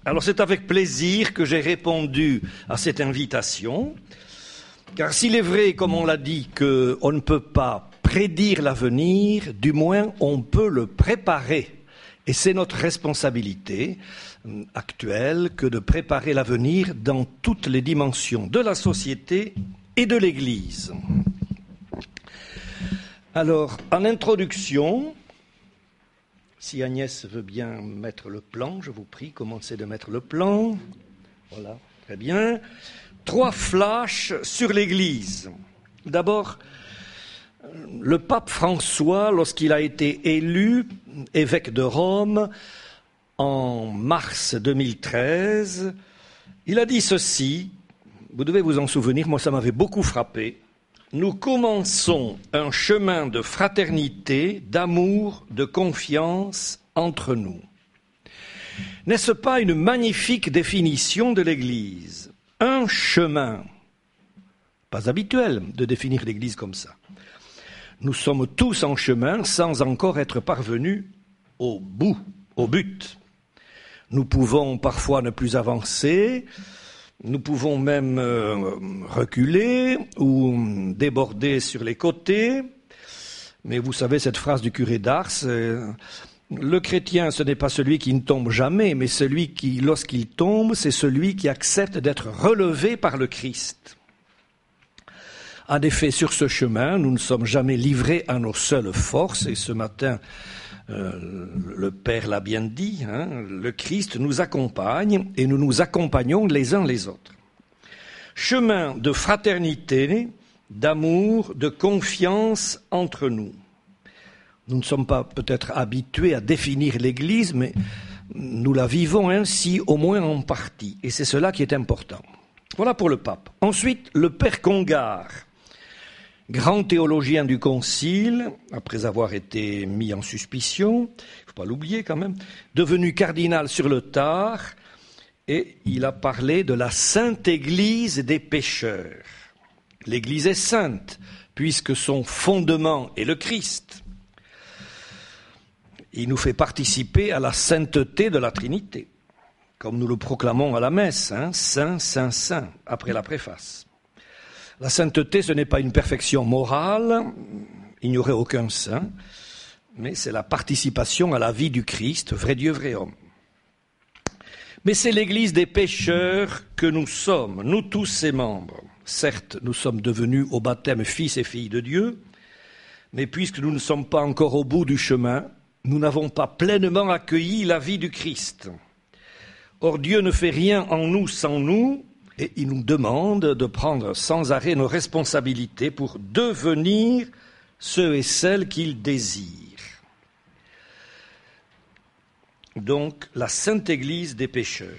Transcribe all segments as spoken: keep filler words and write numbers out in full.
Alors c'est avec plaisir que j'ai répondu à cette invitation, car s'il est vrai, comme on l'a dit, qu'on ne peut pas prédire l'avenir, du moins on peut le préparer. Et c'est notre responsabilité actuelle que de préparer l'avenir dans toutes les dimensions de la société et de l'Église. Alors, en introduction, si Agnès veut bien mettre le plan, je vous prie, commencez de mettre le plan. Voilà, très bien. Trois flashs sur l'Église. D'abord, le pape François, lorsqu'il a été élu évêque de Rome en mars deux mille treize, il a dit ceci, vous devez vous en souvenir, moi ça m'avait beaucoup frappé. Nous commençons un chemin de fraternité, d'amour, de confiance entre nous. N'est-ce pas une magnifique définition de l'Église? Un chemin, pas habituel de définir l'Église comme ça. Nous sommes tous en chemin sans encore être parvenus au bout, au but. Nous pouvons parfois ne plus avancer, nous pouvons même euh, reculer ou déborder sur les côtés. Mais vous savez cette phrase du curé d'Ars, euh, le chrétien ce n'est pas celui qui ne tombe jamais, mais celui qui, lorsqu'il tombe, c'est celui qui accepte d'être relevé par le Christ. En effet, sur ce chemin, nous ne sommes jamais livrés à nos seules forces, et ce matin, euh, le Père l'a bien dit, hein, le Christ nous accompagne et nous nous accompagnons les uns les autres. Chemin de fraternité, d'amour, de confiance entre nous. Nous ne sommes pas peut-être habitués à définir l'Église, mais nous la vivons ainsi, au moins en partie, et c'est cela qui est important. Voilà pour le pape. Ensuite, le Père Congar, grand théologien du Concile, après avoir été mis en suspicion, il ne faut pas l'oublier quand même, devenu cardinal sur le tard, et il a parlé de la Sainte Église des pécheurs. L'Église est sainte, puisque son fondement est le Christ. Il nous fait participer à la sainteté de la Trinité, comme nous le proclamons à la messe, hein, Saint, Saint, Saint, après la préface. La sainteté, ce n'est pas une perfection morale, il n'y aurait aucun saint, mais c'est la participation à la vie du Christ, vrai Dieu, vrai homme. Mais c'est l'Église des pécheurs que nous sommes, nous tous ses membres. Certes, nous sommes devenus au baptême fils et filles de Dieu, mais puisque nous ne sommes pas encore au bout du chemin, nous n'avons pas pleinement accueilli la vie du Christ. Or, Dieu ne fait rien en nous sans nous, et il nous demande de prendre sans arrêt nos responsabilités pour devenir ceux et celles qu'il désire. Donc, la Sainte Église des pécheurs.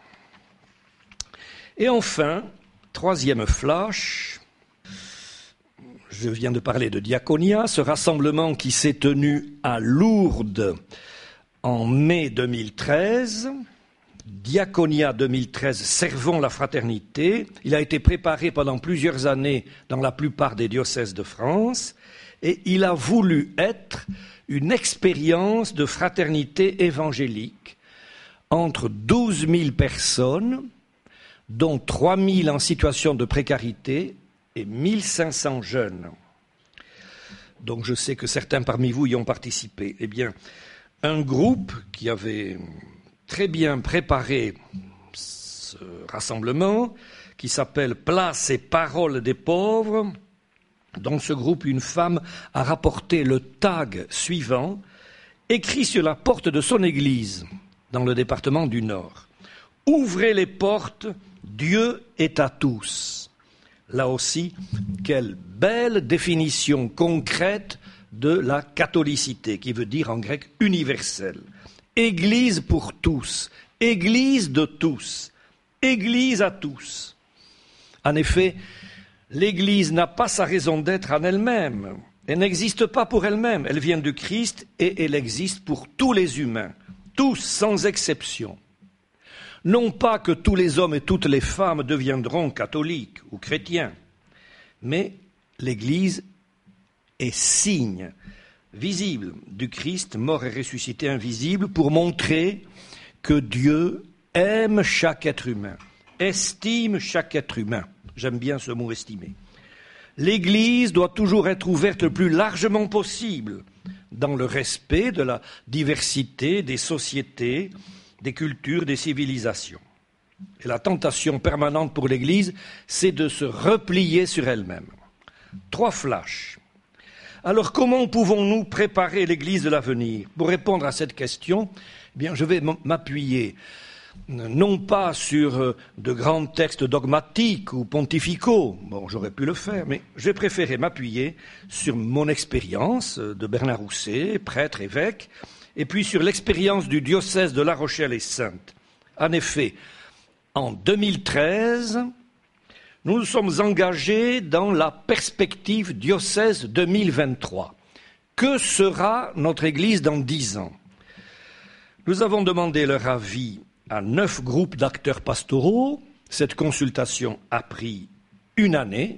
Et enfin, troisième flash, je viens de parler de diaconia, ce rassemblement qui s'est tenu à Lourdes en mai deux mille treize, Diaconia deux mille treize, servons la fraternité. Il a été préparé pendant plusieurs années dans la plupart des diocèses de France et il a voulu être une expérience de fraternité évangélique entre douze mille personnes, dont trois mille en situation de précarité et mille cinq cents jeunes. Donc je sais que certains parmi vous y ont participé. Eh bien, un groupe qui avait très bien préparé ce rassemblement, qui s'appelle « Place et parole des pauvres ». Dans ce groupe, une femme a rapporté le tag suivant, écrit sur la porte de son église, dans le département du Nord. « Ouvrez les portes, Dieu est à tous ». Là aussi, quelle belle définition concrète de la catholicité, qui veut dire en grec « universelle ». Église pour tous, Église de tous, Église à tous. En effet, l'Église n'a pas sa raison d'être en elle-même. Elle n'existe pas pour elle-même. Elle vient du Christ et elle existe pour tous les humains, tous sans exception. Non pas que tous les hommes et toutes les femmes deviendront catholiques ou chrétiens, mais l'Église est signe visible du Christ mort et ressuscité invisible pour montrer que Dieu aime chaque être humain, estime chaque être humain. J'aime bien ce mot estimer. L'Église doit toujours être ouverte le plus largement possible dans le respect de la diversité des sociétés, des cultures, des civilisations. Et la tentation permanente pour l'Église, c'est de se replier sur elle-même. Trois flashs. Alors comment pouvons-nous préparer l'Église de l'avenir? Pour répondre à cette question, eh bien, je vais m'appuyer non pas sur de grands textes dogmatiques ou pontificaux, bon, j'aurais pu le faire, mais j'ai préféré m'appuyer sur mon expérience de Bernard Rousset, prêtre, évêque, et puis sur l'expérience du diocèse de La Rochelle et Saintes. En effet, en deux mille treize, nous nous sommes engagés dans la perspective diocèse deux mille vingt-trois. Que sera notre Église dans dix ans? Nous avons demandé leur avis à neuf groupes d'acteurs pastoraux. Cette consultation a pris une année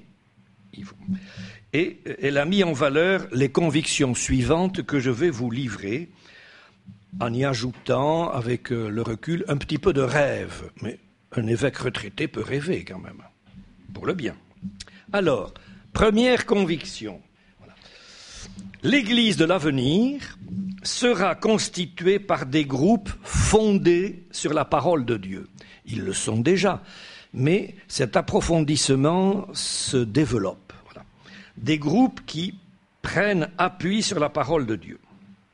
et elle a mis en valeur les convictions suivantes que je vais vous livrer en y ajoutant, avec le recul, un petit peu de rêve. Mais un évêque retraité peut rêver quand même, pour le bien. Alors, première conviction. Voilà. L'Église de l'avenir sera constituée par des groupes fondés sur la parole de Dieu. Ils le sont déjà, mais cet approfondissement se développe. Voilà. Des groupes qui prennent appui sur la parole de Dieu.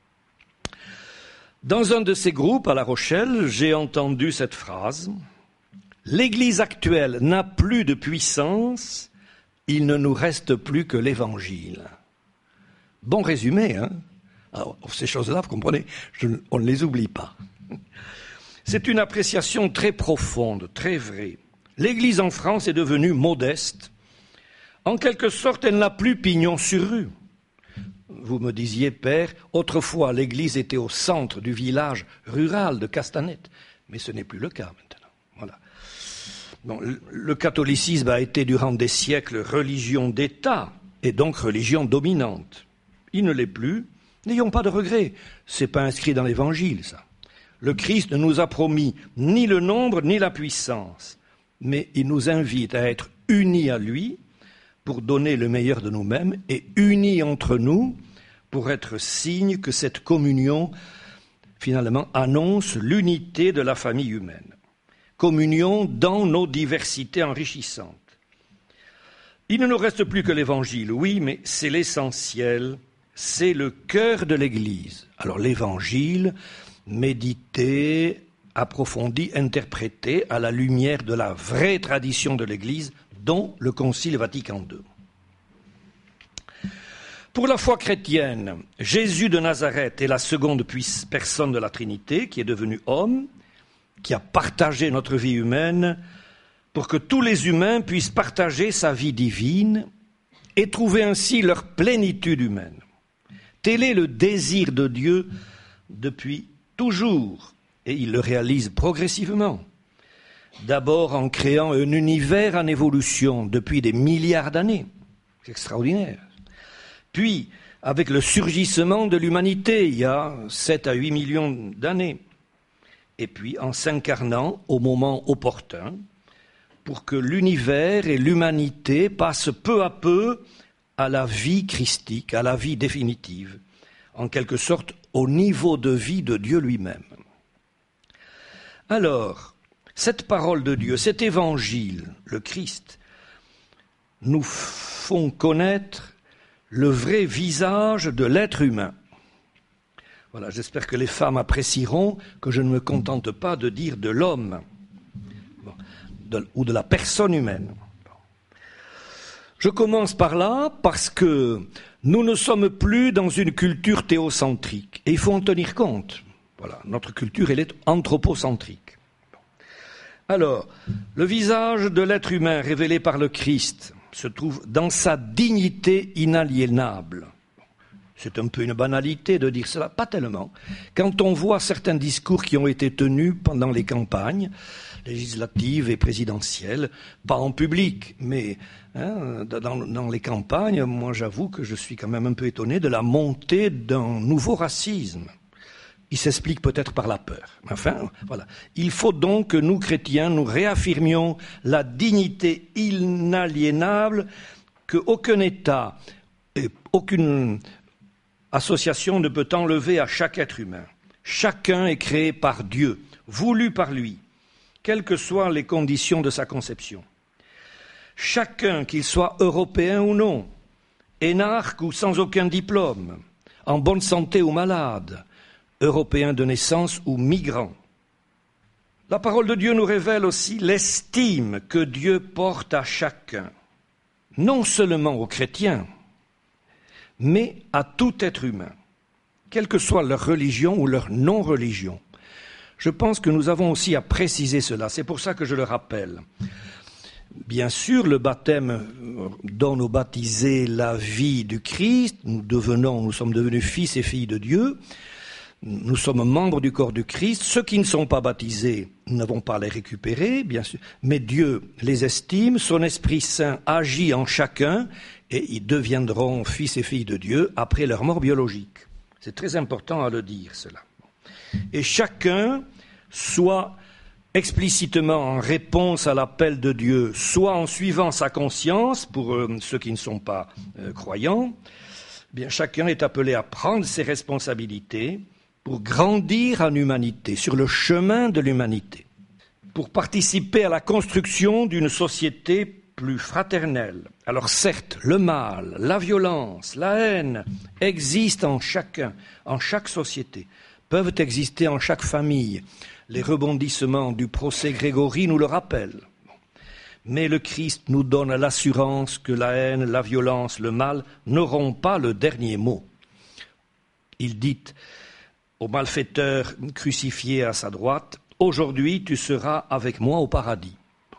Dans un de ces groupes, à La Rochelle, j'ai entendu cette phrase « L'Église actuelle n'a plus de puissance, il ne nous reste plus que l'Évangile. » Bon résumé, hein? Alors, ces choses-là, vous comprenez, je, on ne les oublie pas. C'est une appréciation très profonde, très vraie. L'Église en France est devenue modeste. En quelque sorte, elle n'a plus pignon sur rue. Vous me disiez, Père, autrefois l'Église était au centre du village rural de Castanette, mais ce n'est plus le cas maintenant. Voilà. Bon, le catholicisme a été durant des siècles religion d'État, et donc religion dominante. Il ne l'est plus. N'ayons pas de regrets, ce n'est pas inscrit dans l'Évangile, ça. Le Christ ne nous a promis ni le nombre ni la puissance, mais il nous invite à être unis à lui pour donner le meilleur de nous-mêmes et unis entre nous pour être signe que cette communion, finalement, annonce l'unité de la famille humaine. Communion dans nos diversités enrichissantes. Il ne nous reste plus que l'Évangile, oui, mais c'est l'essentiel. C'est le cœur de l'Église. Alors l'Évangile, médité, approfondi, interprété à la lumière de la vraie tradition de l'Église, dont le Concile Vatican deux. Pour la foi chrétienne, Jésus de Nazareth est la seconde personne de la Trinité, qui est devenu homme, qui a partagé notre vie humaine, pour que tous les humains puissent partager sa vie divine et trouver ainsi leur plénitude humaine. Tel est le désir de Dieu depuis toujours, et il le réalise progressivement. D'abord en créant un univers en évolution depuis des milliards d'années. C'est extraordinaire. Puis, avec le surgissement de l'humanité, il y a sept à huit millions d'années. Et puis, en s'incarnant au moment opportun, pour que l'univers et l'humanité passent peu à peu à la vie christique, à la vie définitive, en quelque sorte au niveau de vie de Dieu lui-même. Alors, cette parole de Dieu, cet évangile, le Christ, nous font connaître le vrai visage de l'être humain. Voilà, j'espère que les femmes apprécieront que je ne me contente pas de dire de l'homme bon, de, ou de la personne humaine. Je commence par là parce que nous ne sommes plus dans une culture théocentrique. Et il faut en tenir compte. Voilà, notre culture, elle est anthropocentrique. Alors, le visage de l'être humain révélé par le Christ se trouve dans sa dignité inaliénable. C'est un peu une banalité de dire cela, pas tellement. Quand on voit certains discours qui ont été tenus pendant les campagnes législatives et présidentielles, pas en public, mais hein, dans, dans les campagnes, moi j'avoue que je suis quand même un peu étonné de la montée d'un nouveau racisme il s'explique peut-être par la peur. Enfin, voilà. Il faut donc que nous, chrétiens, nous réaffirmions la dignité inaliénable qu'aucun État et aucune association ne peut enlever à chaque être humain. Chacun est créé par Dieu, voulu par lui, quelles que soient les conditions de sa conception. Chacun, qu'il soit européen ou non, énarque ou sans aucun diplôme, en bonne santé ou malade, européen de naissance ou migrant. La parole de Dieu nous révèle aussi l'estime que Dieu porte à chacun, non seulement aux chrétiens, mais à tout être humain, quelle que soit leur religion ou leur non-religion. Je pense que nous avons aussi à préciser cela, c'est pour ça que je le rappelle. Bien sûr, le baptême donne aux baptisés la vie du Christ, nous devenons, nous sommes devenus fils et filles de Dieu, nous sommes membres du corps du Christ. Ceux qui ne sont pas baptisés, nous n'avons pas à les récupérer, bien sûr, mais Dieu les estime, son Esprit Saint agit en chacun et ils deviendront fils et filles de Dieu après leur mort biologique. C'est très important à le dire, cela. Et chacun, soit explicitement en réponse à l'appel de Dieu, soit en suivant sa conscience, pour euh, ceux qui ne sont pas euh, croyants, eh bien, chacun est appelé à prendre ses responsabilités pour grandir en humanité, sur le chemin de l'humanité, pour participer à la construction d'une société plus fraternelle. Alors certes, le mal, la violence, la haine existent en chacun, en chaque société, peuvent exister en chaque famille. Les rebondissements du procès Grégory nous le rappellent. Mais le Christ nous donne l'assurance que la haine, la violence, le mal n'auront pas le dernier mot. Il dit au malfaiteur crucifié à sa droite, « Aujourd'hui tu seras avec moi au paradis ».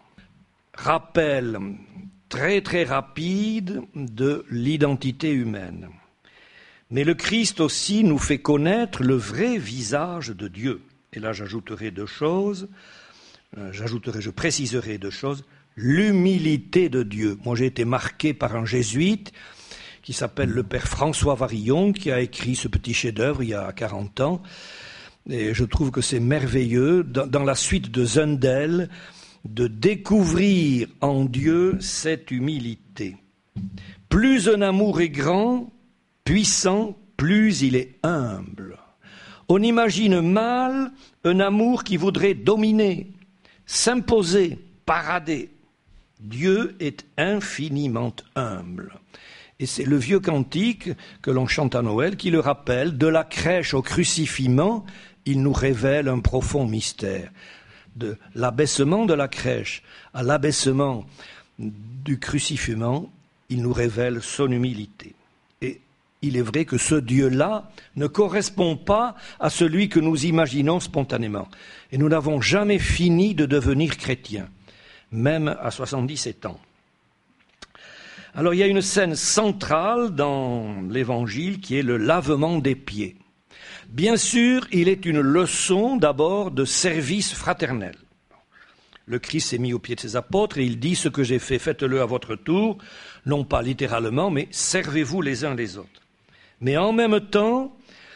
Rappel très très rapide de l'identité humaine. Mais le Christ aussi nous fait connaître le vrai visage de Dieu. Et là j'ajouterai deux choses, euh, j'ajouterai, je préciserai deux choses. L'humilité de Dieu. Moi j'ai été marqué par un jésuite qui s'appelle le père François Varillon, qui a écrit ce petit chef-d'œuvre il y a quarante ans. Et je trouve que c'est merveilleux, dans, dans la suite de Zundel, de découvrir en Dieu cette humilité. Plus un amour est grand, puissant, plus il est humble. On imagine mal un amour qui voudrait dominer, s'imposer, parader. Dieu est infiniment humble. Et c'est le vieux cantique que l'on chante à Noël qui le rappelle, de la crèche au crucifiement, il nous révèle un profond mystère. De l'abaissement de la crèche à l'abaissement du crucifiement, il nous révèle son humilité. Et il est vrai que ce Dieu-là ne correspond pas à celui que nous imaginons spontanément. Et nous n'avons jamais fini de devenir chrétiens, même à soixante-dix-sept ans. Alors il y a une scène centrale dans l'Évangile qui est le lavement des pieds. Bien sûr, il est une leçon d'abord de service fraternel. Le Christ s'est mis aux pieds de ses apôtres et il dit « Ce que j'ai fait, faites-le à votre tour », non pas littéralement, mais servez-vous les uns les autres. Mais en même temps,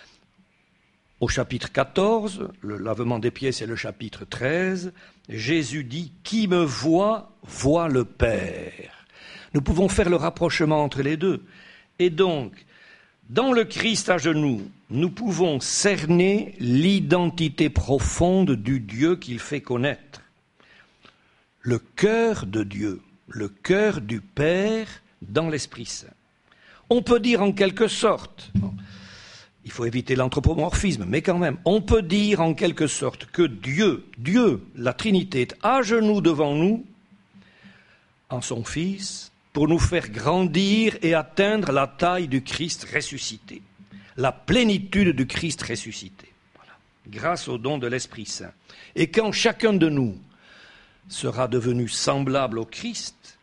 au chapitre quatorze, le lavement des pieds c'est le chapitre treize, Jésus dit « Qui me voit, voit le Père ». Nous pouvons faire le rapprochement entre les deux. Et donc, dans le Christ à genoux, nous pouvons cerner l'identité profonde du Dieu qu'il fait connaître. Le cœur de Dieu, le cœur du Père dans l'Esprit Saint. On peut dire en quelque sorte, il faut éviter l'anthropomorphisme, mais quand même, on peut dire en quelque sorte que Dieu, Dieu, la Trinité, est à genoux devant nous, en son Fils, pour nous faire grandir et atteindre la taille du Christ ressuscité, la plénitude du Christ ressuscité, voilà, grâce au don de l'Esprit Saint. Et quand chacun de nous sera devenu semblable au Christ,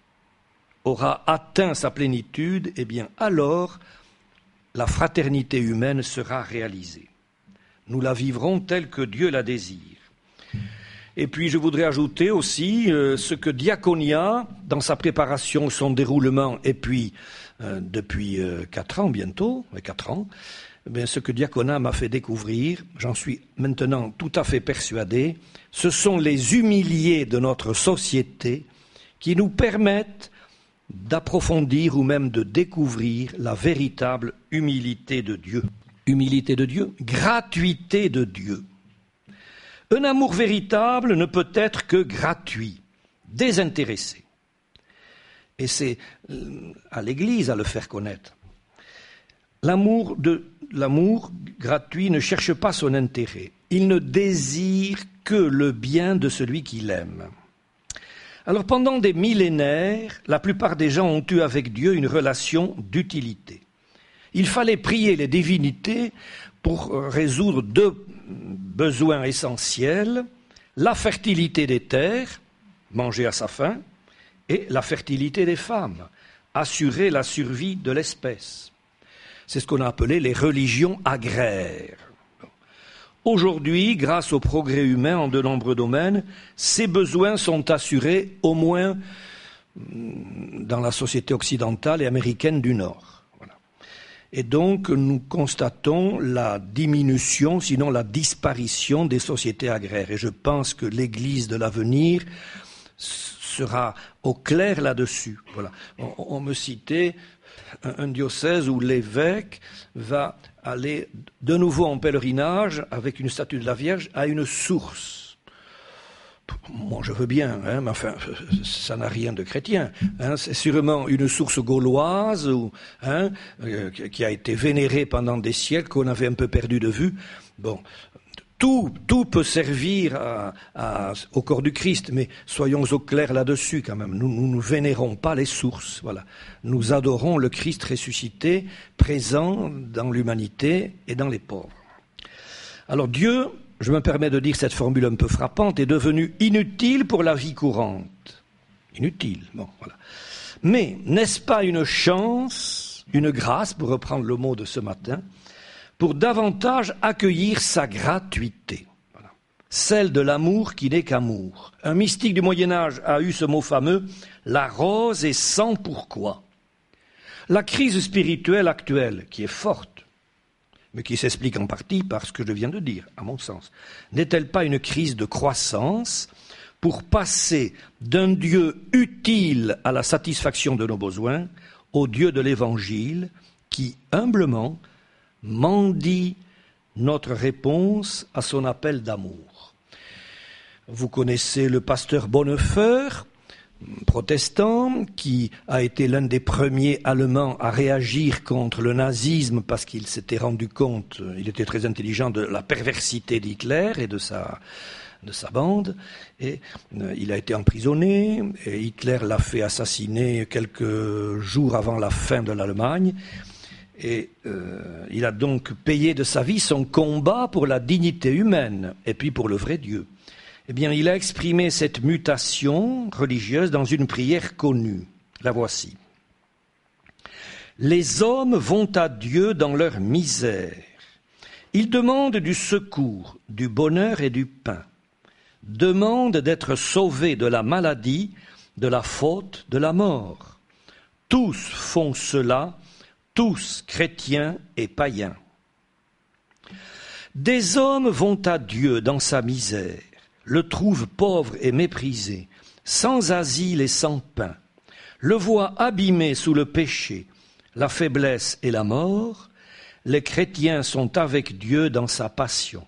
aura atteint sa plénitude, eh bien alors la fraternité humaine sera réalisée. Nous la vivrons telle que Dieu la désire. Et puis je voudrais ajouter aussi euh, ce que Diaconia, dans sa préparation, son déroulement, et puis euh, depuis euh, quatre ans bientôt, quatre ans, eh bien, ce que Diaconat m'a fait découvrir, j'en suis maintenant tout à fait persuadé, ce sont les humiliés de notre société qui nous permettent d'approfondir ou même de découvrir la véritable humilité de Dieu. Humilité de Dieu, gratuité de Dieu. Un amour véritable ne peut être que gratuit, désintéressé. Et c'est à l'Église à le faire connaître. L'amour, de, l'amour gratuit ne cherche pas son intérêt. Il ne désire que le bien de celui qui l'aime. Alors pendant des millénaires, la plupart des gens ont eu avec Dieu une relation d'utilité. Il fallait prier les divinités pour résoudre deux besoins essentiels, la fertilité des terres, manger à sa faim, et la fertilité des femmes, assurer la survie de l'espèce. C'est ce qu'on a appelé les religions agraires. Aujourd'hui, grâce au progrès humain en de nombreux domaines, ces besoins sont assurés au moins dans la société occidentale et américaine du Nord. Voilà. Et donc, nous constatons la diminution, sinon la disparition des sociétés agraires. Et je pense que l'Église de l'avenir sera au clair là-dessus. Voilà. On, on me citait un, un diocèse où l'évêque va aller de nouveau en pèlerinage avec une statue de la Vierge à une source. Moi, je veux bien, hein, mais enfin, ça n'a rien de chrétien. Hein, c'est sûrement une source gauloise ou, hein, euh, qui a été vénérée pendant des siècles, qu'on avait un peu perdu de vue. Bon. Tout, tout peut servir à, à, au corps du Christ, mais soyons au clair là-dessus quand même. Nous ne vénérons pas les sources. Voilà. Nous adorons le Christ ressuscité, présent dans l'humanité et dans les pauvres. Alors Dieu, je me permets de dire cette formule un peu frappante, est devenu inutile pour la vie courante. Inutile, bon, voilà. Mais n'est-ce pas une chance, une grâce, pour reprendre le mot de ce matin, pour davantage accueillir sa gratuité, voilà. Celle de l'amour qui n'est qu'amour. Un mystique du Moyen-Âge a eu ce mot fameux, la rose est sans pourquoi. La crise spirituelle actuelle, qui est forte, mais qui s'explique en partie par ce que je viens de dire, à mon sens, n'est-elle pas une crise de croissance pour passer d'un Dieu utile à la satisfaction de nos besoins au Dieu de l'Évangile qui, humblement, mendie notre réponse à son appel d'amour. Vous connaissez le pasteur Bonhoeffer, protestant, qui a été l'un des premiers Allemands à réagir contre le nazisme parce qu'il s'était rendu compte, il était très intelligent, de la perversité d'Hitler et de sa, de sa bande. Et euh, il a été emprisonné et Hitler l'a fait assassiner quelques jours avant la fin de l'Allemagne. Et euh, il a donc payé de sa vie son combat pour la dignité humaine et puis pour le vrai Dieu. Eh bien, il a exprimé cette mutation religieuse dans une prière connue. La voici. Les hommes vont à Dieu dans leur misère. Ils demandent du secours, du bonheur et du pain. Demandent d'être sauvés de la maladie, de la faute, de la mort. Tous font cela, tous chrétiens et païens. Des hommes vont à Dieu dans sa misère, le trouvent pauvre et méprisé, sans asile et sans pain, le voient abîmé sous le péché, la faiblesse et la mort. Les chrétiens sont avec Dieu dans sa passion.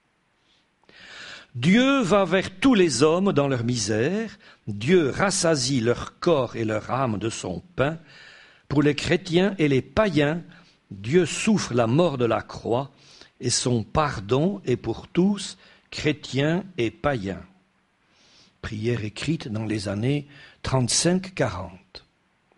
Dieu va vers tous les hommes dans leur misère, Dieu rassasie leur corps et leur âme de son pain. Pour les chrétiens et les païens, Dieu souffre la mort de la croix et son pardon est pour tous, chrétiens et païens. Prière écrite dans les années trente-cinq quarante.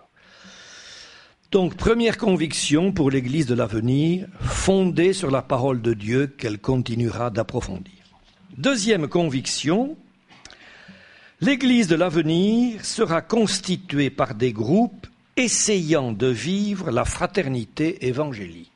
Donc, première conviction pour l'Église de l'avenir, fondée sur la parole de Dieu qu'elle continuera d'approfondir. Deuxième conviction, l'Église de l'avenir sera constituée par des groupes essayant de vivre la fraternité évangélique.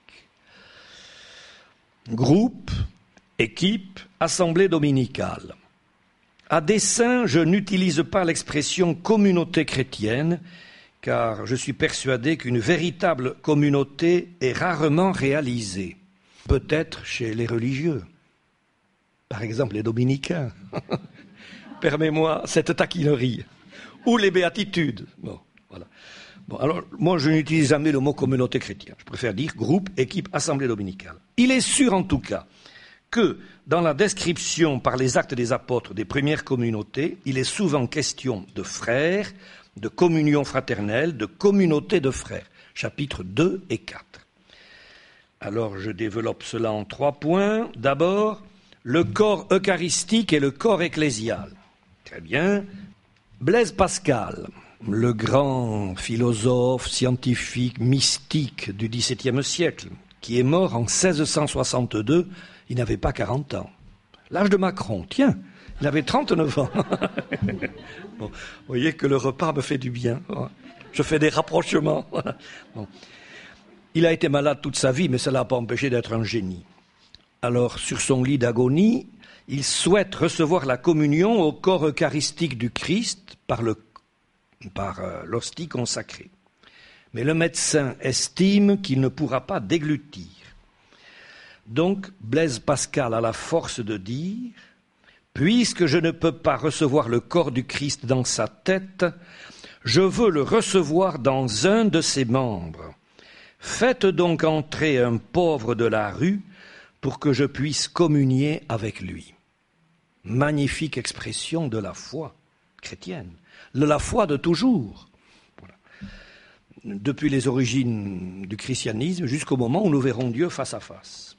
Groupe, équipe, assemblée dominicale. À dessein, je n'utilise pas l'expression communauté chrétienne, car je suis persuadé qu'une véritable communauté est rarement réalisée. Peut-être chez les religieux. Par exemple, les dominicains. Permets-moi cette taquinerie. Ou les béatitudes. Bon, voilà. Bon, alors, moi, je n'utilise jamais le mot communauté chrétienne. Je préfère dire groupe, équipe, assemblée dominicale. Il est sûr, en tout cas, que dans la description par les actes des apôtres des premières communautés, il est souvent question de frères, de communion fraternelle, de communauté de frères. Chapitres deux et quatre. Alors, je développe cela en trois points. D'abord, le corps eucharistique et le corps ecclésial. Très bien. Blaise Pascal, le grand philosophe, scientifique, mystique du dix-septième siècle, qui est mort en seize cent soixante-deux, il n'avait pas quarante ans. L'âge de Macron, tiens, il avait trente-neuf ans. Bon, vous voyez que le repas me fait du bien. Je fais des rapprochements. Bon. Il a été malade toute sa vie, mais ça ne l'a pas empêché d'être un génie. Alors, sur son lit d'agonie, il souhaite recevoir la communion au corps eucharistique du Christ par le, par euh, l'hostie consacrée. Mais le médecin estime qu'il ne pourra pas déglutir. Donc, Blaise Pascal a la force de dire « Puisque je ne peux pas recevoir le corps du Christ dans sa tête, je veux le recevoir dans un de ses membres. Faites donc entrer un pauvre de la rue pour que je puisse communier avec lui. » Magnifique expression de la foi chrétienne, de la foi de toujours. Voilà. Depuis les origines du christianisme jusqu'au moment où nous verrons Dieu face à face.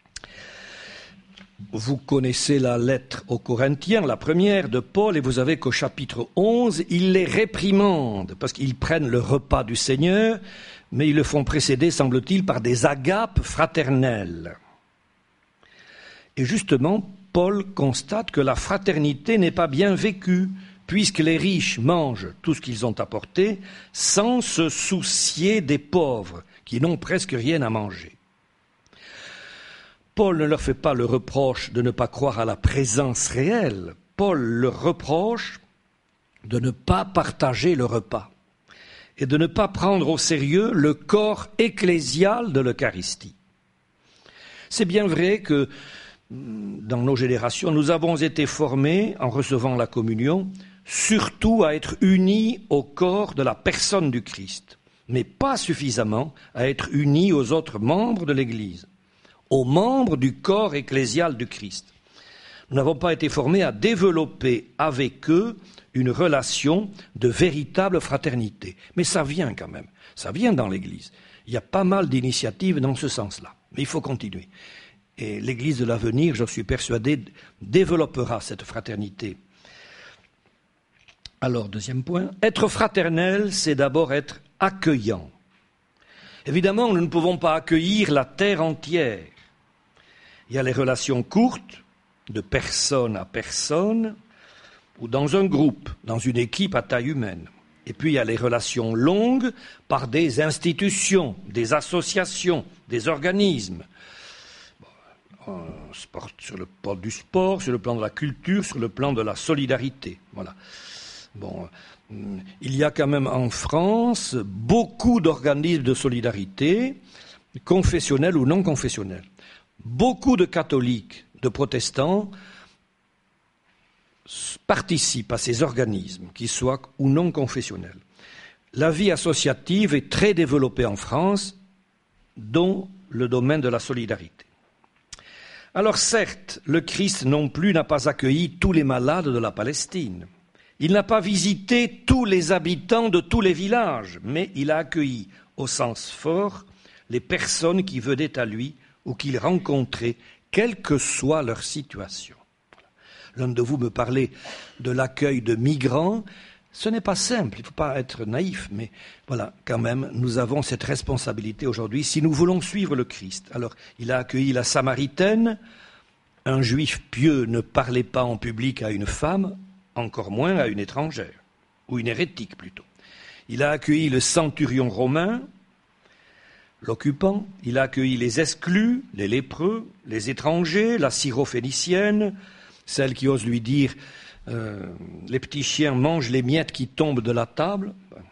Vous connaissez la lettre aux Corinthiens, la première de Paul, et vous savez qu'au chapitre onze, il les réprimande, parce qu'ils prennent le repas du Seigneur, mais ils le font précéder, semble-t-il, par des agapes fraternelles. Et justement, Paul constate que la fraternité n'est pas bien vécue, puisque les riches mangent tout ce qu'ils ont apporté, sans se soucier des pauvres, qui n'ont presque rien à manger. Paul ne leur fait pas le reproche de ne pas croire à la présence réelle. Paul leur reproche de ne pas partager le repas et de ne pas prendre au sérieux le corps ecclésial de l'Eucharistie. C'est bien vrai que dans nos générations, nous avons été formés, en recevant la communion, surtout à être unis au corps de la personne du Christ, mais pas suffisamment à être unis aux autres membres de l'Église, aux membres du corps ecclésial du Christ. Nous n'avons pas été formés à développer avec eux une relation de véritable fraternité. Mais ça vient quand même, ça vient dans l'Église. Il y a pas mal d'initiatives dans ce sens-là, mais il faut continuer. Et l'Église de l'avenir, je suis persuadé, développera cette fraternité. Alors, deuxième point, être fraternel, c'est d'abord être accueillant. Évidemment, nous ne pouvons pas accueillir la terre entière. Il y a les relations courtes, de personne à personne, ou dans un groupe, dans une équipe à taille humaine. Et puis il y a les relations longues par des institutions, des associations, des organismes. Bon, sport, sur le plan du sport, sur le plan de la culture, sur le plan de la solidarité. Voilà. Bon, il y a quand même en France beaucoup d'organismes de solidarité, confessionnels ou non confessionnels. Beaucoup de catholiques, de protestants, participent à ces organismes, qu'ils soient ou non confessionnels. La vie associative est très développée en France, dont le domaine de la solidarité. Alors certes, le Christ non plus n'a pas accueilli tous les malades de la Palestine. Il n'a pas visité tous les habitants de tous les villages, mais il a accueilli, au sens fort, les personnes qui venaient à lui ou qu'il rencontrait, quelle que soit leur situation. L'un de vous me parlait de l'accueil de migrants. Ce n'est pas simple, il ne faut pas être naïf, mais voilà, quand même, nous avons cette responsabilité aujourd'hui si nous voulons suivre le Christ. Alors, il a accueilli la Samaritaine. Un juif pieux ne parlait pas en public à une femme, encore moins à une étrangère, ou une hérétique plutôt. Il a accueilli le centurion romain, l'occupant. Il a accueilli les exclus, les lépreux, les étrangers, la syrophénicienne, celle qui ose lui dire euh, « les petits chiens mangent les miettes qui tombent de la table ».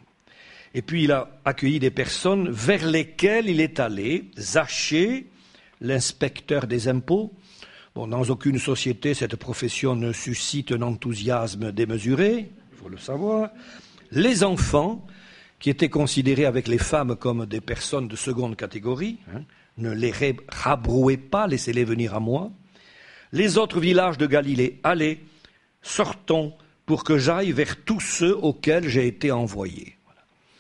Et puis il a accueilli des personnes vers lesquelles il est allé, Zachée, l'inspecteur des impôts. Bon, dans aucune société, cette profession ne suscite un enthousiasme démesuré, il faut le savoir. Les enfants, qui étaient considérés avec les femmes comme des personnes de seconde catégorie, hein, ne les rabrouez pas, laissez-les venir à moi. Les autres villages de Galilée, allez, sortons pour que j'aille vers tous ceux auxquels j'ai été envoyé. Voilà.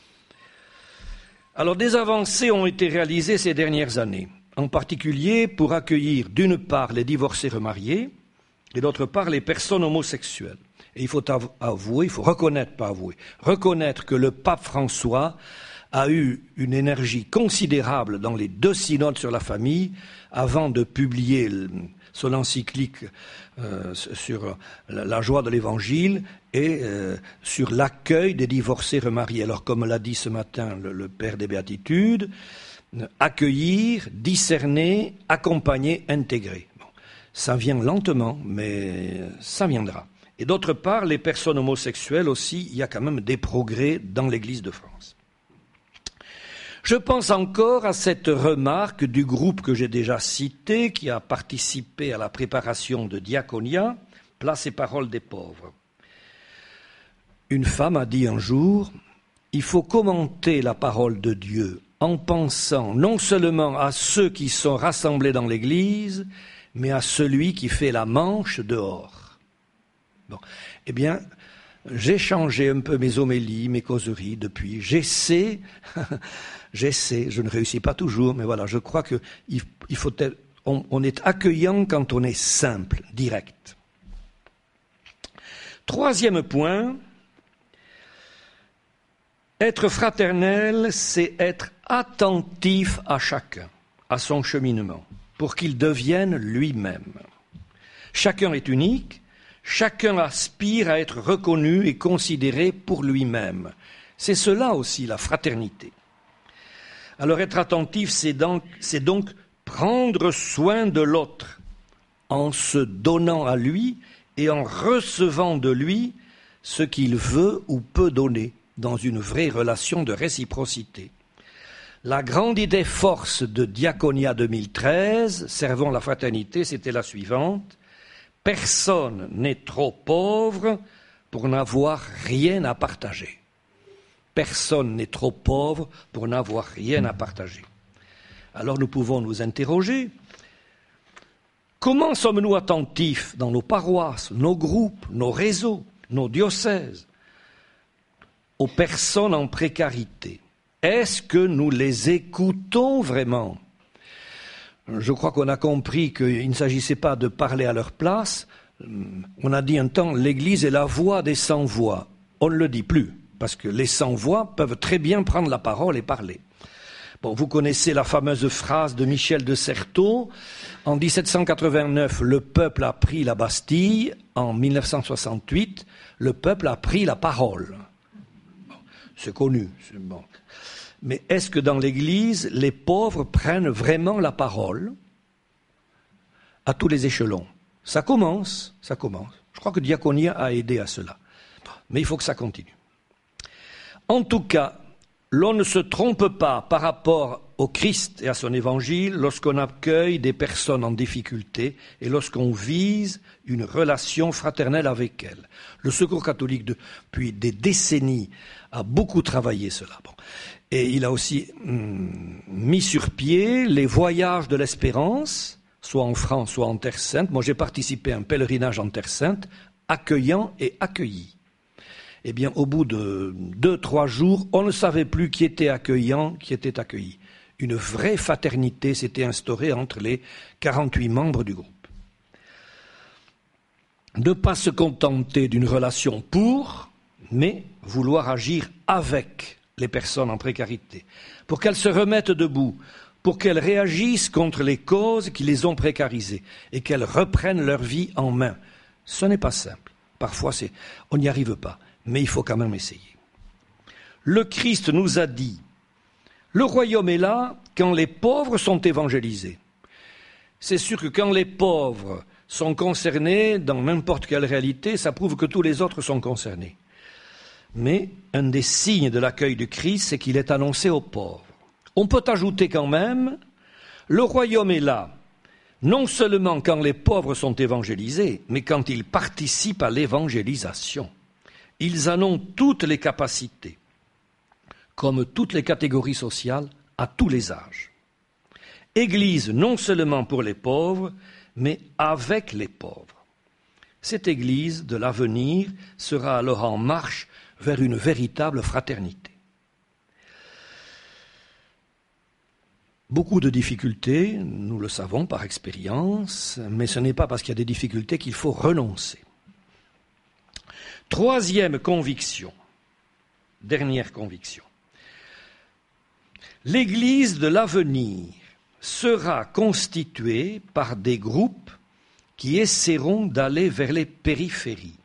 Alors des avancées ont été réalisées ces dernières années, en particulier pour accueillir d'une part les divorcés remariés et d'autre part les personnes homosexuelles. Et il faut avouer, il faut reconnaître, pas avouer, reconnaître que le pape François a eu une énergie considérable dans les deux synodes sur la famille avant de publier son encyclique euh, sur la joie de l'Évangile et euh, sur l'accueil des divorcés remariés. Alors, comme l'a dit ce matin le, le Père des Béatitudes, accueillir, discerner, accompagner, intégrer. Bon, ça vient lentement, mais ça viendra. Et d'autre part, les personnes homosexuelles aussi, il y a quand même des progrès dans l'Église de France. Je pense encore à cette remarque du groupe que j'ai déjà cité, qui a participé à la préparation de Diaconia, Place et Parole des pauvres. Une femme a dit un jour, il faut commenter la parole de Dieu en pensant non seulement à ceux qui sont rassemblés dans l'Église, mais à celui qui fait la manche dehors. Bon, eh bien, j'ai changé un peu mes homélies, mes causeries depuis. J'essaie, j'essaie, je ne réussis pas toujours, mais voilà, je crois que il, il faut être, on, on est accueillant quand on est simple, direct. Troisième point, être fraternel, c'est être attentif à chacun, à son cheminement, pour qu'il devienne lui-même. Chacun est unique. Chacun aspire à être reconnu et considéré pour lui-même. C'est cela aussi la fraternité. Alors être attentif, c'est donc, c'est donc prendre soin de l'autre en se donnant à lui et en recevant de lui ce qu'il veut ou peut donner dans une vraie relation de réciprocité. La grande idée force de Diaconia deux mille treize, servant la fraternité, c'était la suivante. Personne n'est trop pauvre pour n'avoir rien à partager. Personne n'est trop pauvre pour n'avoir rien à partager. Alors nous pouvons nous interroger, comment sommes-nous attentifs dans nos paroisses, nos groupes, nos réseaux, nos diocèses, aux personnes en précarité? Est-ce que nous les écoutons vraiment ? Je crois qu'on a compris qu'il ne s'agissait pas de parler à leur place. On a dit un temps, l'Église est la voix des sans-voix. On ne le dit plus, parce que les sans-voix peuvent très bien prendre la parole et parler. Bon, vous connaissez la fameuse phrase de Michel de Certeau. En dix-sept cent quatre-vingt-neuf, le peuple a pris la Bastille. En mille neuf cent soixante-huit, le peuple a pris la parole. Bon, c'est connu, c'est bon. Mais est-ce que dans l'Église, les pauvres prennent vraiment la parole à tous les échelons? Ça commence, ça commence. Je crois que Diaconia a aidé à cela. Mais il faut que ça continue. En tout cas, l'on ne se trompe pas par rapport au Christ et à son évangile lorsqu'on accueille des personnes en difficulté et lorsqu'on vise une relation fraternelle avec elles. Le Secours catholique, depuis des décennies, a beaucoup travaillé cela. Bon. Et il a aussi hum, mis sur pied les voyages de l'espérance, soit en France, soit en Terre Sainte. Moi, j'ai participé à un pèlerinage en Terre Sainte, accueillant et accueilli. Eh bien, au bout de deux, trois jours, on ne savait plus qui était accueillant, qui était accueilli. Une vraie fraternité s'était instaurée entre les quarante-huit membres du groupe. Ne pas se contenter d'une relation pour, mais vouloir agir avec les personnes en précarité, pour qu'elles se remettent debout, pour qu'elles réagissent contre les causes qui les ont précarisées et qu'elles reprennent leur vie en main. Ce n'est pas simple. Parfois, c'est, on n'y arrive pas, mais il faut quand même essayer. Le Christ nous a dit, le royaume est là quand les pauvres sont évangélisés. C'est sûr que quand les pauvres sont concernés dans n'importe quelle réalité, ça prouve que tous les autres sont concernés. Mais un des signes de l'accueil du Christ, c'est qu'il est annoncé aux pauvres. On peut ajouter quand même Le royaume est là, non seulement quand les pauvres sont évangélisés, mais quand ils participent à l'évangélisation. Ils en ont toutes les capacités, comme toutes les catégories sociales, à tous les âges. Église non seulement pour les pauvres, mais avec les pauvres. Cette Église de l'avenir sera alors en marche vers une véritable fraternité. Beaucoup de difficultés, nous le savons par expérience, mais ce n'est pas parce qu'il y a des difficultés qu'il faut renoncer. Troisième conviction, dernière conviction. L'Église de l'avenir sera constituée par des groupes qui essaieront d'aller vers les périphéries.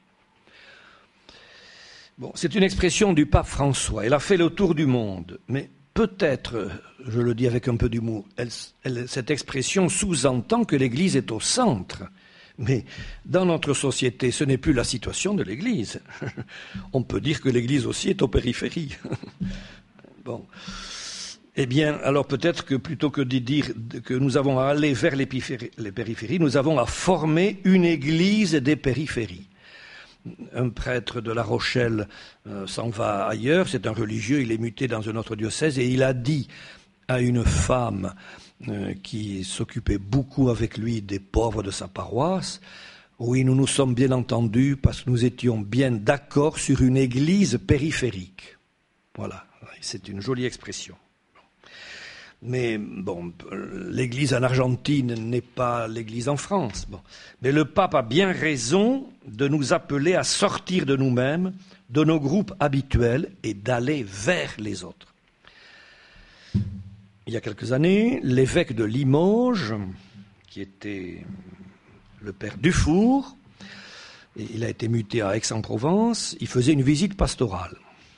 Bon, c'est une expression du pape François, elle a fait le tour du monde, mais peut-être, je le dis avec un peu d'humour, elle, elle, cette expression sous-entend que l'Église est au centre. Mais dans notre société, ce n'est plus la situation de l'Église. On peut dire que l'Église aussi est aux périphéries. Bon. Eh bien, alors peut-être que plutôt que de dire que nous avons à aller vers les périphéries, nous avons à former une Église des périphéries. Un prêtre de La Rochelle euh, s'en va ailleurs, c'est un religieux, il est muté dans un autre diocèse, et il a dit à une femme euh, qui s'occupait beaucoup avec lui des pauvres de sa paroisse, oui, nous nous sommes bien entendus parce que nous étions bien d'accord sur une église périphérique. Voilà, c'est une jolie expression. Mais bon, l'église en Argentine n'est pas l'église en France. Bon. Mais le pape a bien raison de nous appeler à sortir de nous-mêmes, de nos groupes habituels et d'aller vers les autres. Il y a quelques années, l'évêque de Limoges, qui était le père Dufour, et il a été muté à Aix-en-Provence, il faisait une visite pastorale.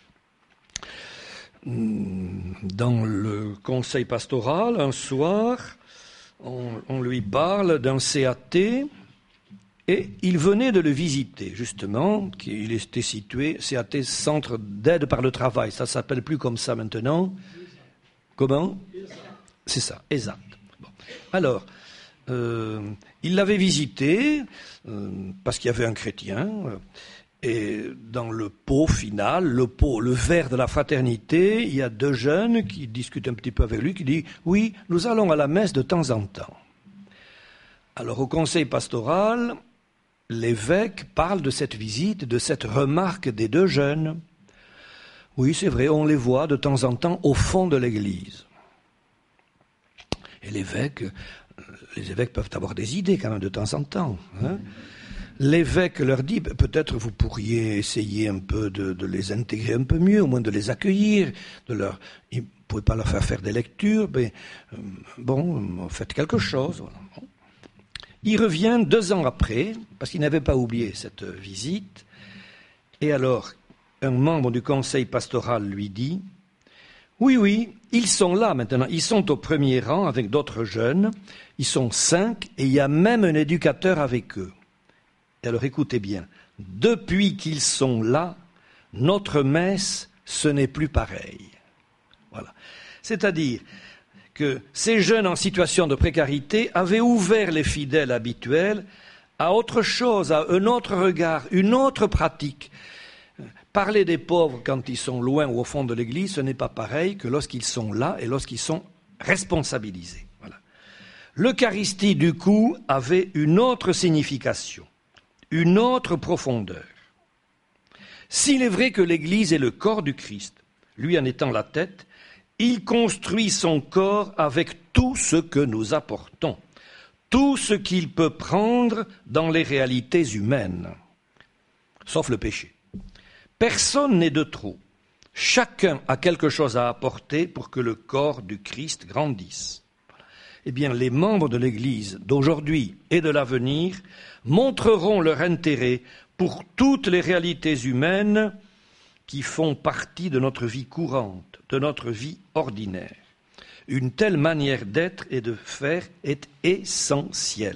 Dans le conseil pastoral, un soir, on, on lui parle d'un C A T et il venait de le visiter, justement, il était situé, C A T, Centre d'aide par le travail, ça ne s'appelle plus comme ça maintenant. Comment ? C'est ça, exact. Bon. Alors, euh, il l'avait visité euh, parce qu'il y avait un chrétien. Euh, Et dans le pot final, le pot, le verre de la fraternité, il y a deux jeunes qui discutent un petit peu avec lui, qui disent « Oui, nous allons à la messe de temps en temps ». Alors au conseil pastoral, l'évêque parle de cette visite, de cette remarque des deux jeunes. Oui, c'est vrai, on les voit de temps en temps au fond de l'église. Et l'évêque, les évêques peuvent avoir des idées quand même de temps en temps, hein. L'évêque leur dit, peut-être vous pourriez essayer un peu de, de les intégrer un peu mieux, au moins de les accueillir, de leur, il ne pouvait pas leur faire faire des lectures, mais euh, bon, faites quelque chose. Voilà. Bon. Il revient deux ans après, parce qu'il n'avait pas oublié cette visite, et alors un membre du conseil pastoral lui dit, oui, oui, ils sont là maintenant, ils sont au premier rang avec d'autres jeunes, ils sont cinq, et il y a même un éducateur avec eux. Et alors écoutez bien, depuis qu'ils sont là, notre messe, ce n'est plus pareil. Voilà. C'est-à-dire que ces jeunes en situation de précarité avaient ouvert les fidèles habituels à autre chose, à un autre regard, une autre pratique. Parler des pauvres quand ils sont loin ou au fond de l'église, ce n'est pas pareil que lorsqu'ils sont là et lorsqu'ils sont responsabilisés. Voilà. L'Eucharistie, du coup, avait une autre signification. Une autre profondeur. S'il est vrai que l'Église est le corps du Christ, lui en étant la tête, il construit son corps avec tout ce que nous apportons, tout ce qu'il peut prendre dans les réalités humaines, sauf le péché. Personne n'est de trop. Chacun a quelque chose à apporter pour que le corps du Christ grandisse. Eh bien, les membres de l'Église d'aujourd'hui et de l'avenir montreront leur intérêt pour toutes les réalités humaines qui font partie de notre vie courante, de notre vie ordinaire. Une telle manière d'être et de faire est essentielle.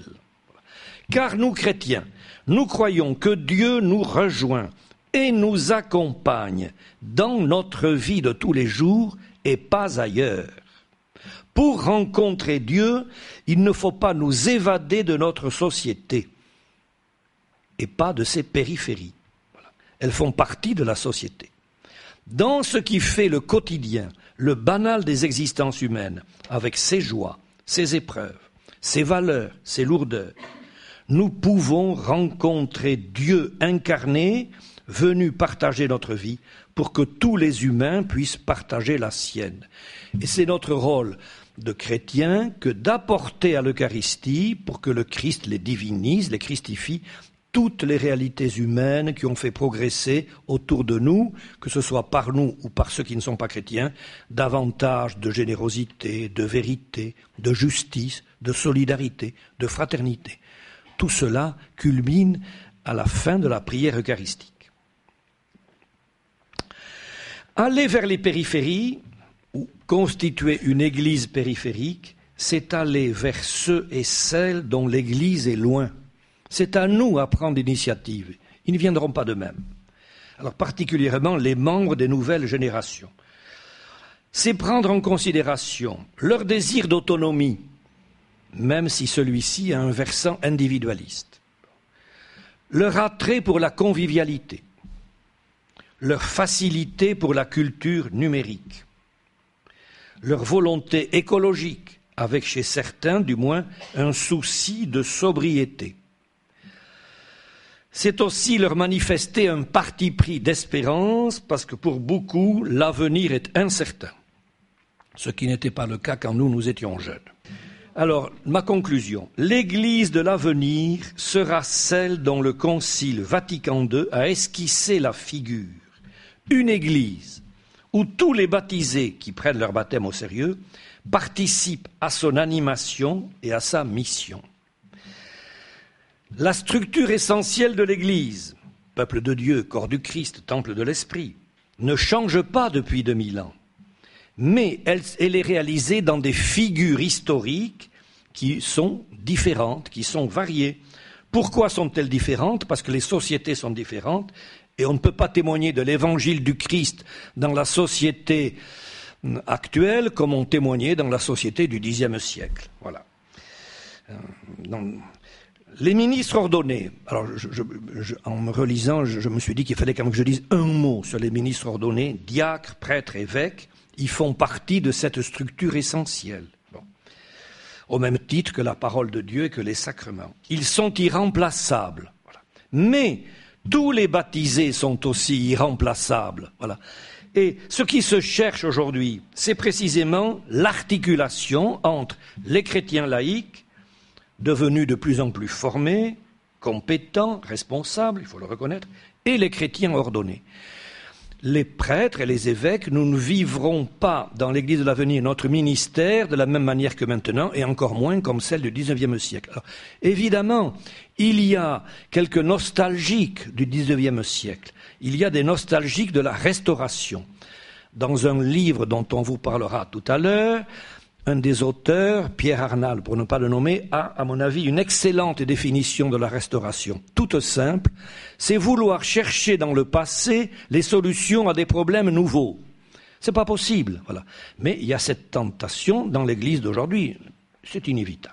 Car nous, chrétiens, nous croyons que Dieu nous rejoint et nous accompagne dans notre vie de tous les jours et pas ailleurs. Pour rencontrer Dieu, il ne faut pas nous évader de notre société et pas de ses périphéries. Voilà. Elles font partie de la société. Dans ce qui fait le quotidien, le banal des existences humaines, avec ses joies, ses épreuves, ses valeurs, ses lourdeurs, nous pouvons rencontrer Dieu incarné, venu partager notre vie, pour que tous les humains puissent partager la sienne. Et c'est notre rôle de chrétien que d'apporter à l'Eucharistie, pour que le Christ les divinise, les christifie, toutes les réalités humaines qui ont fait progresser autour de nous, que ce soit par nous ou par ceux qui ne sont pas chrétiens, davantage de générosité, de vérité, de justice, de solidarité, de fraternité. Tout cela culmine à la fin de la prière eucharistique. Aller vers les périphéries, ou constituer une église périphérique, c'est aller vers ceux et celles dont l'église est loin. C'est à nous à prendre l'initiative. Ils ne viendront pas d'eux-mêmes. Alors particulièrement les membres des nouvelles générations. C'est prendre en considération leur désir d'autonomie, même si celui-ci a un versant individualiste, leur attrait pour la convivialité, leur facilité pour la culture numérique, leur volonté écologique, avec chez certains du moins un souci de sobriété. C'est aussi leur manifester un parti pris d'espérance, parce que pour beaucoup, l'avenir est incertain, ce qui n'était pas le cas quand nous, nous étions jeunes. Alors, ma conclusion, l'Église de l'avenir sera celle dont le Concile Vatican deux a esquissé la figure. Une Église où tous les baptisés qui prennent leur baptême au sérieux participent à son animation et à sa mission. La structure essentielle de l'Église, peuple de Dieu, corps du Christ, temple de l'Esprit, ne change pas depuis deux mille ans. Mais elle, elle est réalisée dans des figures historiques qui sont différentes, qui sont variées. Pourquoi sont-elles différentes? Parce que les sociétés sont différentes et on ne peut pas témoigner de l'évangile du Christ dans la société actuelle comme on témoignait dans la société du dixième siècle. Voilà. Dans les ministres ordonnés, alors je, je, je, en me relisant, je, je me suis dit qu'il fallait quand même que je dise un mot sur les ministres ordonnés, diacres, prêtres, évêques. Ils font partie de cette structure essentielle, bon. Au même titre que la parole de Dieu et que les sacrements. Ils sont irremplaçables. Voilà. Mais tous les baptisés sont aussi irremplaçables. Voilà. Et ce qui se cherche aujourd'hui, c'est précisément l'articulation entre les chrétiens laïcs, devenus de plus en plus formés, compétents, responsables, il faut le reconnaître, et les chrétiens ordonnés. Les prêtres et les évêques, nous ne vivrons pas dans l'Église de l'avenir notre ministère de la même manière que maintenant, et encore moins comme celle du dix-neuvième siècle. Alors, évidemment, il y a quelques nostalgiques du dix-neuvième siècle. Il y a des nostalgiques de la Restauration. Dans un livre dont on vous parlera tout à l'heure, un des auteurs, Pierre Arnal, pour ne pas le nommer, a, à mon avis, une excellente définition de la Restauration. Toute simple, c'est vouloir chercher dans le passé les solutions à des problèmes nouveaux. C'est pas possible, voilà. Mais il y a cette tentation dans l'Église d'aujourd'hui. C'est inévitable.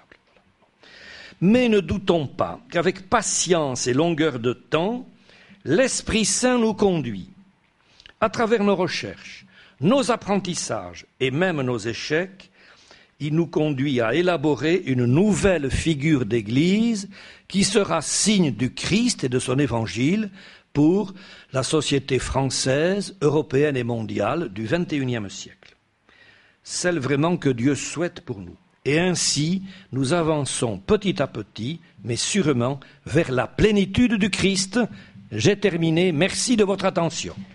Mais ne doutons pas qu'avec patience et longueur de temps, l'Esprit Saint nous conduit, à travers nos recherches, nos apprentissages et même nos échecs. Il nous conduit à élaborer une nouvelle figure d'Église qui sera signe du Christ et de son Évangile pour la société française, européenne et mondiale du vingt et unième siècle. Celle vraiment que Dieu souhaite pour nous. Et ainsi, nous avançons petit à petit, mais sûrement, vers la plénitude du Christ. J'ai terminé. Merci de votre attention.